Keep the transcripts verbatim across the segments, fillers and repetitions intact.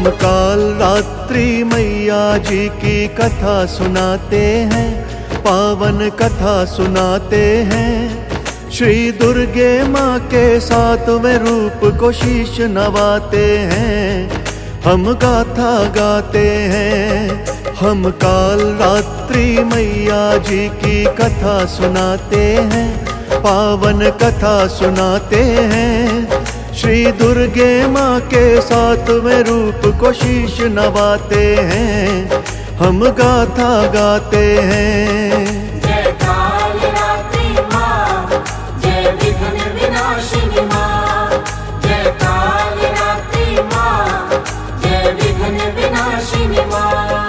हम काल रात्रि मैया जी की कथा सुनाते हैं, पावन कथा सुनाते हैं। श्री दुर्गे माँ के सातवें रूप को शीश नवाते हैं, हम गाथा गाते हैं। हम काल रात्रि मैया जी की कथा सुनाते हैं, पावन कथा सुनाते हैं। श्री दुर्गे माँ के सातवें रूप को शीश नवाते हैं, हम गाथा गाते हैं। जय काल रात्रि माँ, जय विघ्न विनाशिनी माँ। जय काल रात्रि माँ, जय विघ्न विनाशिनी माँ।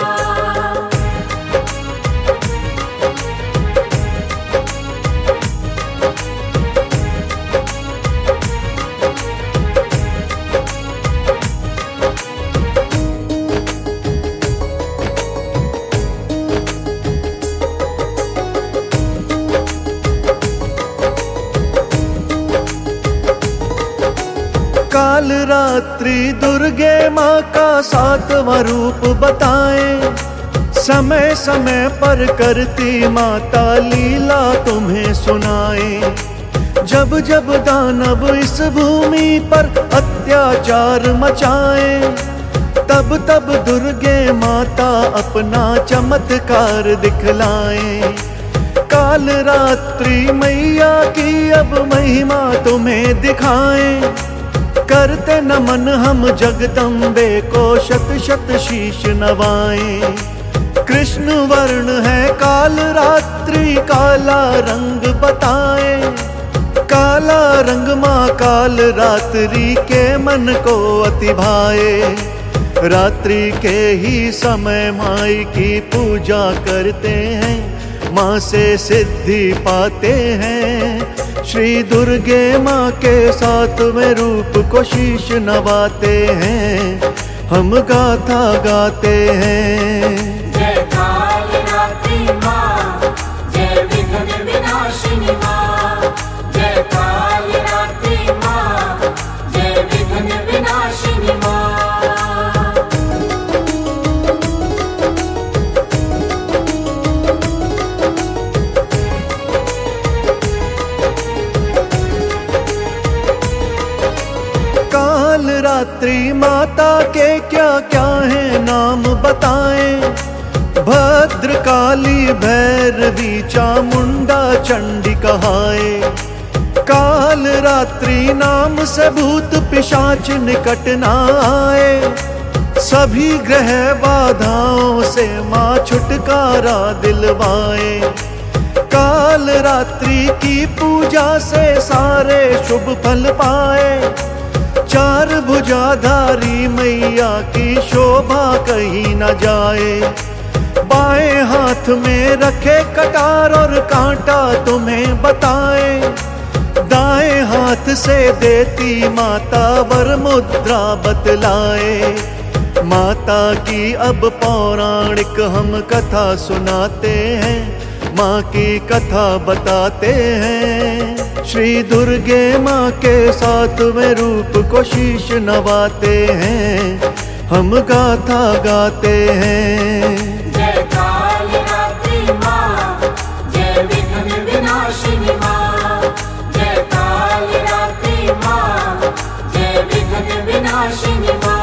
काल रात्रि दुर्गे माँ का सातवां रूप बताएं, समय समय पर करती माता लीला तुम्हें सुनाएं। जब जब दानव इस भूमि पर अत्याचार मचाएं, तब तब दुर्गे माता अपना चमत्कार दिखलाएं। काल रात्रि मैया की अब महिमा तुम्हें दिखाएं, करते नमन हम जगदम्बे को शत शत शीश नवाएं। कृष्ण वर्ण है काल रात्रि काला रंग बताएं, काला रंग माँ काल रात्रि के मन को अति भाए। रात्रि के ही समय माई की पूजा करते हैं, माँ से सिद्धि पाते हैं। श्री दुर्गे माँ के सातवें रूप को शीश नवाते हैं, हम गाथा गाते हैं। जय काल रात्रि माँ, जय विघ्न विनाशिनी माँ। जय काल रात्रि माँ, जय विघ्न विनाशिनी माँ। काल रात्रि माता के क्या क्या है नाम बताएं, भद्रकाली भैरवी चामुंडा चंडी कहाए। काल रात्रि नाम से भूत पिशाच निकट ना आए, सभी ग्रह बाधाओं से माँ छुटकारा दिलवाए। काल रात्रि की पूजा से सारे शुभ फल पाए, चार भुजाधारी मैया की शोभा कहीं न जाए। बाएं हाथ में रखे कटार और कांटा तुम्हें बताए, दाएं हाथ से देती माता वर मुद्रा बतलाए। माता की अब पौराणिक हम कथा सुनाते हैं, माँ की कथा बताते हैं। श्री दुर्गे माँ के सातवें रूप को शीश नवाते हैं, हम गाथा गाते हैं। जय काल रात्रि माँ, जय विघ्न विनाशिनी माँ। जय काल रात्रि माँ, जय विघ्न विनाशिनी माँ।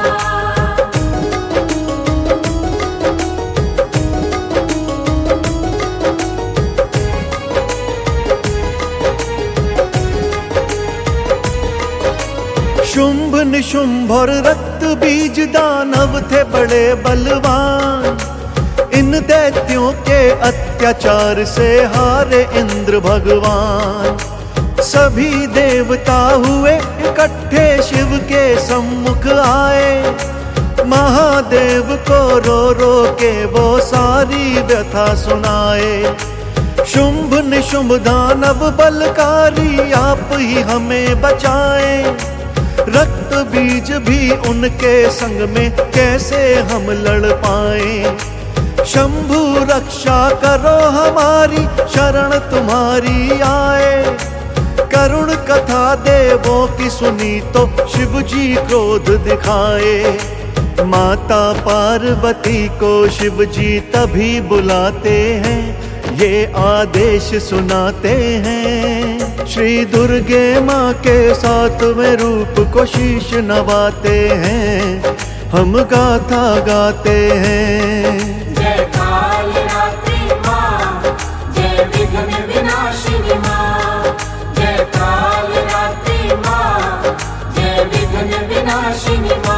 शुंभ निशुंभ और रक्त बीज दानव थे बड़े बलवान, इन दैत्यों के अत्याचार से हारे इंद्र भगवान। सभी देवता हुए इकट्ठे शिव के सम्मुख आए, महादेव को रो रो के वो सारी व्यथा सुनाए। शुंभ निशुंभ दानव बलकारी आप ही हमें बचाएं, रक्त बीज भी उनके संग में कैसे हम लड़ पाएं। शंभु रक्षा करो हमारी, शरण तुम्हारी आए। करुण कथा देवों की सुनी तो शिव जी क्रोध दिखाए। माता पार्वती को शिव जी तभी बुलाते हैं, ये आदेश सुनाते हैं। श्री दुर्गे माँ के सातवें रूप को शीश नवाते हैं, हम गाथा गाते हैं। जय काल रात्रि माँ, जय विघ्न विनाशिनी माँ। जय काल रात्रि माँ, जय विघ्न विनाशिनी माँ।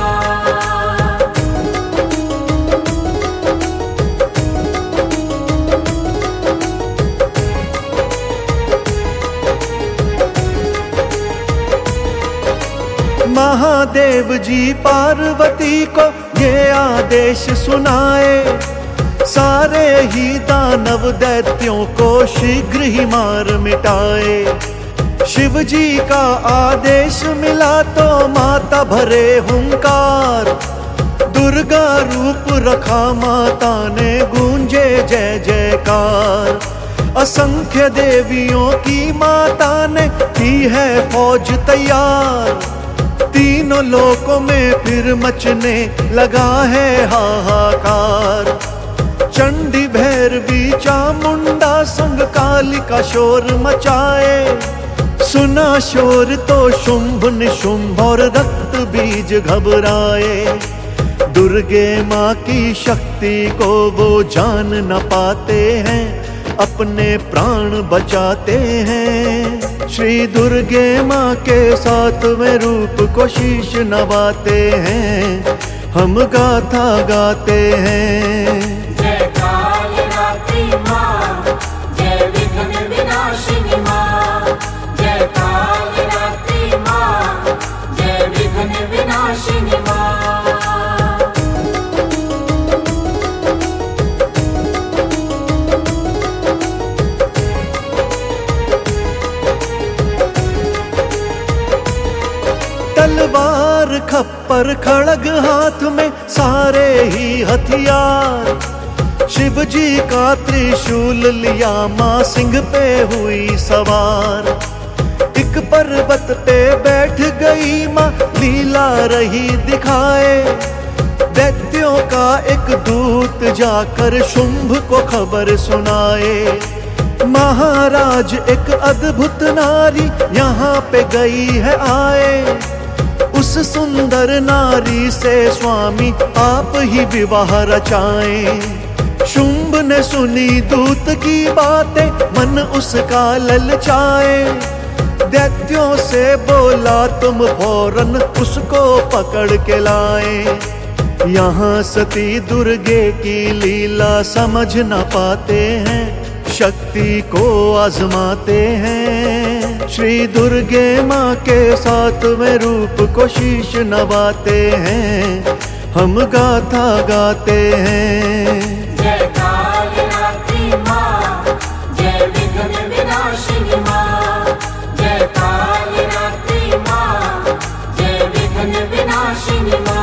महादेव जी पार्वती को ये आदेश सुनाए, सारे ही दानव दैत्यों को शीघ्र ही मार मिटाए। शिव जी का आदेश मिला तो माता भरे हुंकार, दुर्गा रूप रखा माता ने गूंजे जय जयकार। असंख्य देवियों की माता ने की है फौज तैयार, तीनों लोकों में फिर मचने लगा है हाहाकार। चंडी भैरवी चामुंडा संग कालिका शोर मचाए, सुना शोर तो शुंभ निशुंभ और रक्त बीज घबराए। दुर्गे माँ की शक्ति को वो जान न पाते हैं, अपने प्राण बचाते हैं। श्री दुर्गे माँ के सातवें रूप को शीश नवाते हैं, हम गाथा गाते हैं। जय काल रात्रि माँ, जय विघ्न विनाशिनी माँ। जय काल रात्रि माँ, जय विघ्न विनाशिनी माँ। तलवार खप्पर खड़ग हाथ में सारे ही हथियार, शिव जी का त्रिशूल लिया माँ सिंह पे हुई सवार। एक पर्वत पे बैठ गई माँ लीला रही दिखाए, दैत्यों का एक दूत जाकर शुंभ को खबर सुनाए। महाराज एक अद्भुत नारी यहाँ पे गई है आए, उस सुंदर नारी से स्वामी आप ही विवाह रचाएं। शुंभ ने सुनी दूत की बातें, मन उसका ललचाए। दैत्यों से बोला तुम फौरन उसको पकड़ के लाए। यहाँ सती दुर्गे की लीला समझ न पाते हैं, शक्ति को आजमाते हैं। श्री दुर्गे माँ के सातवें रूप को शीश नवाते हैं, हम गाथा गाते हैं। जय काल रात्रि माँ, जय विघ्न विनाशिनी माँ। जय काल रात्रि माँ, जय विघ्न विनाशिनी माँ।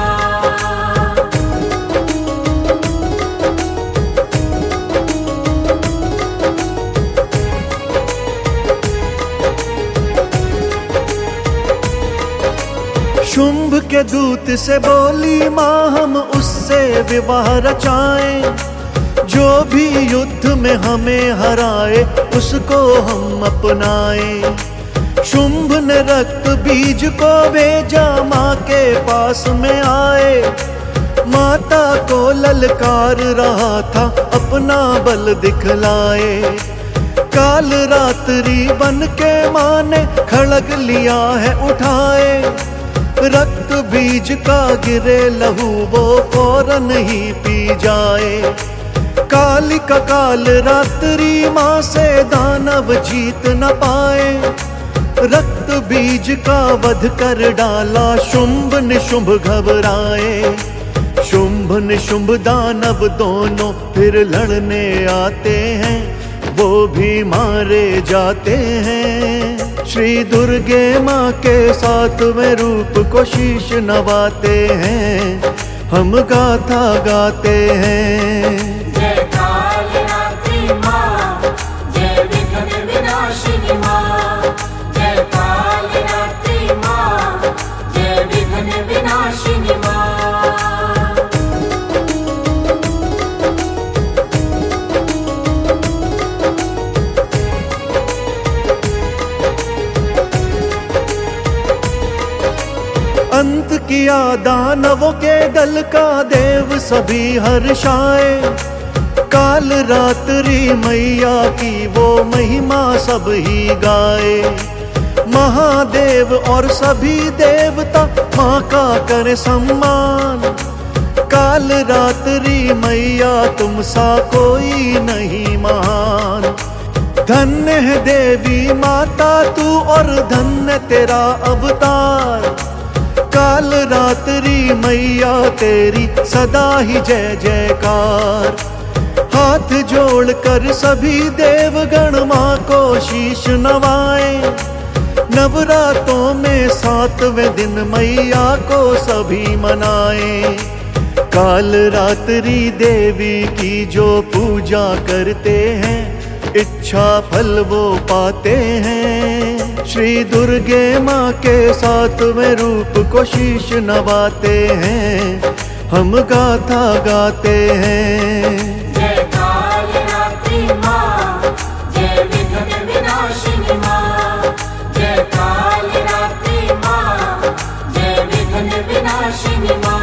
शुंभ के दूत से बोली माँ हम उससे विवाह रचाएं, जो भी युद्ध में हमें हराए उसको हम अपनाएं। शुंभ ने रक्त बीज को भेजा माँ के पास में आए, माता को ललकार रहा था अपना बल दिखलाए। काल रात्रि बन के माँ ने खड़ग लिया है उठाए, रक्त बीज का गिरे लहू वो फौरन ही पी जाए। कालिका काल रात्रि माँ से दानव जीत न पाए, रक्त बीज का वध कर डाला शुंभ निशुंभ घबराए। शुंभ निशुंभ दानव दोनों फिर लड़ने आते हैं, वो भी मारे जाते हैं। श्री दुर्गे माँ के सातवें रूप को शीश नवाते हैं, हम गाथा गाते हैं। जय काल रात्रि माँ, जय विघ्न विनाशिनी माँ। जय काल रात्रि माँ, जय विघ्न विनाशिनी माँ। किया दानवों के दल का देव सभी हर्षाए। काल रात्रि मैया की वो महिमा सब ही गाए। महादेव और सभी देवता माँ का करे सम्मान। काल रात्रि मैया तुम सा कोई नहीं महान। धन्य है देवी माता तू और धन्य तेरा अवतार। काल रात्रि मैया तेरी सदा ही जय जयकार। हाथ जोड़कर सभी देवगण माँ को शीश नवाएं। नवरात्रों में सातवें दिन मैया को सभी मनाएं। काल रात्रि देवी की जो पूजा करते हैं इच्छा फल वो पाते हैं। श्री दुर्गे माँ के सातवें रूप को शीश नवाते हैं। हम गाथा गाते हैं। जय काल रात्रि माँ, जय विघ्न विनाशिनी माँ। जय काल रात्रि माँ, जय विघ्न विनाशिनी माँ।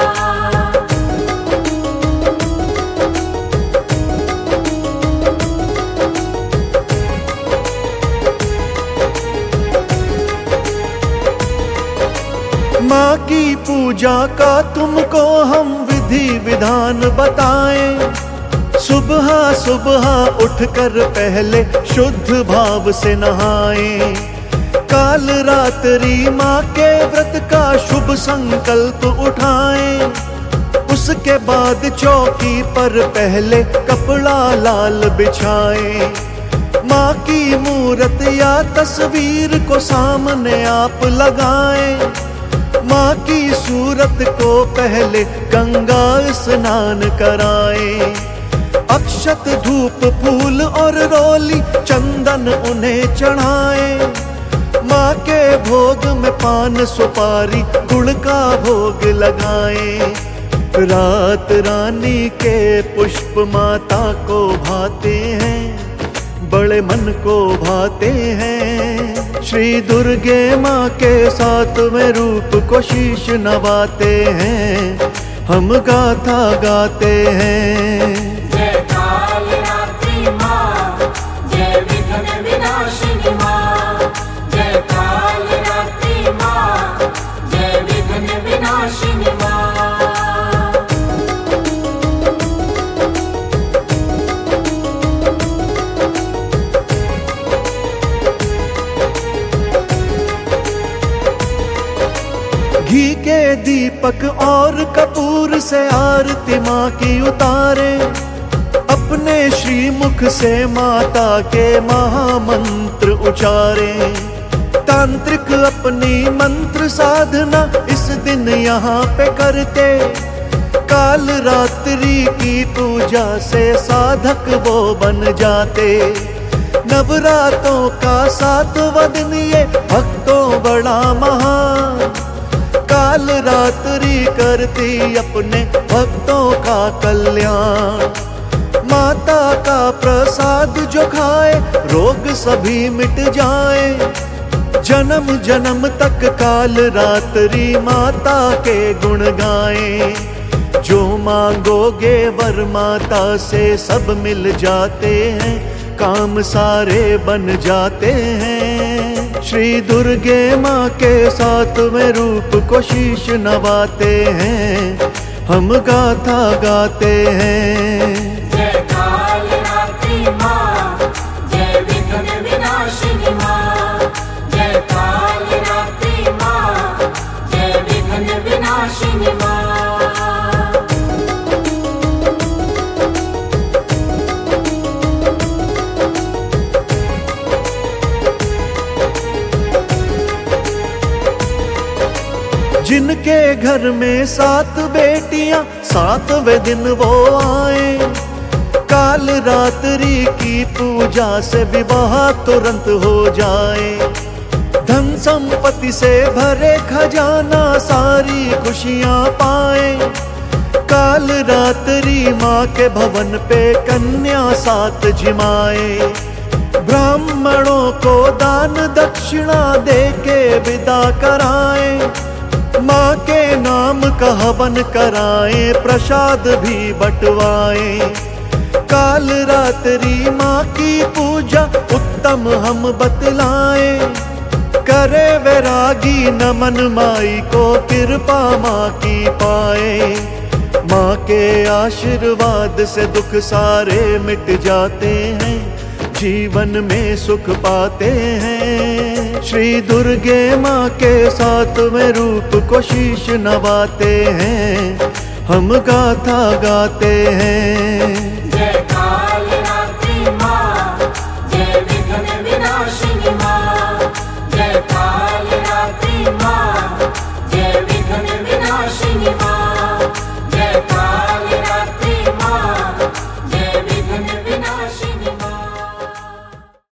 माँ की पूजा का तुमको हम विधि विधान बताएं। सुबह सुबह उठकर पहले शुद्ध भाव से नहाएं। काल रात्रि माँ के व्रत का शुभ संकल्प उठाएं। उसके बाद चौकी पर पहले कपड़ा लाल बिछाएं। माँ की मूर्त या तस्वीर को सामने आप लगाएं। माँ की सूरत को पहले गंगा स्नान कराएं। अक्षत धूप फूल और रोली चंदन उन्हें चढ़ाएं। माँ के भोग में पान सुपारी गुड़ का भोग लगाएं। रात रानी के पुष्प माता को भाते हैं, बड़े मन को भाते हैं। श्री दुर्गे माँ के सातवें रूप को शीश नवाते हैं। हम गाथा गाते हैं। जय काल रात्रि माँ, जय विघ्न विनाशिनी माँ। जय काल रात्रि माँ, जय विघ्न विनाशिनी माँ। घी के दीपक और कपूर से आरती माँ की उतारे। अपने श्रीमुख से माता के महामंत्र उचारे। तांत्रिक अपनी मंत्र साधना इस दिन यहाँ पे करते। काल रात्रि की पूजा से साधक वो बन जाते। नवरात्रों का सातवां दिन ये भक्तों बड़ा महान। काल रात्रि करती अपने भक्तों का कल्याण। माता का प्रसाद जो खाए रोग सभी मिट जाए। जन्म जन्म तक काल रात्रि माता के गुण गाए। जो मांगोगे वर माता से सब मिल जाते हैं। काम सारे बन जाते हैं। श्री दुर्गे माँ के सातवें रूप को शीश नवाते हैं। हम गाथा गाते हैं। जय काल रात्रि माँ, जय विघ्न विनाशिनी माँ। जय काल रात्रि माँ, जय विघ्न विनाशिनी माँ। जिनके घर में सात बेटियां सातवें दिन वो आए। काल रात्रि की पूजा से विवाह तुरंत हो जाए। धन संपत्ति से भरे खजाना सारी खुशियां पाए। काल रात्रि माँ के भवन पे कन्या सात जिमाए। ब्राह्मणों को दान दक्षिणा दे के विदा कराए। माँ के नाम का हवन कराएं, प्रसाद भी बंटवाएं। काल रात्रि माँ की पूजा उत्तम हम बतलाएं। करे वैरागी नमन माई को, कृपा माँ की पाए। माँ के आशीर्वाद से दुख सारे मिट जाते हैं, जीवन में सुख पाते हैं। श्री दुर्गे माँ के सातवें रूप को शीश नवाते हैं, हम गाथा गाते हैं।